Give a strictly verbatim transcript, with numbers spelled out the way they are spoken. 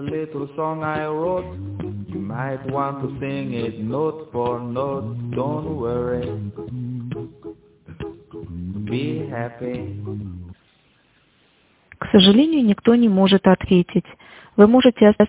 little song I wrote. You might want to sing it note for note. Don't worry. Be happy. К сожалению, никто не может ответить. Вы можете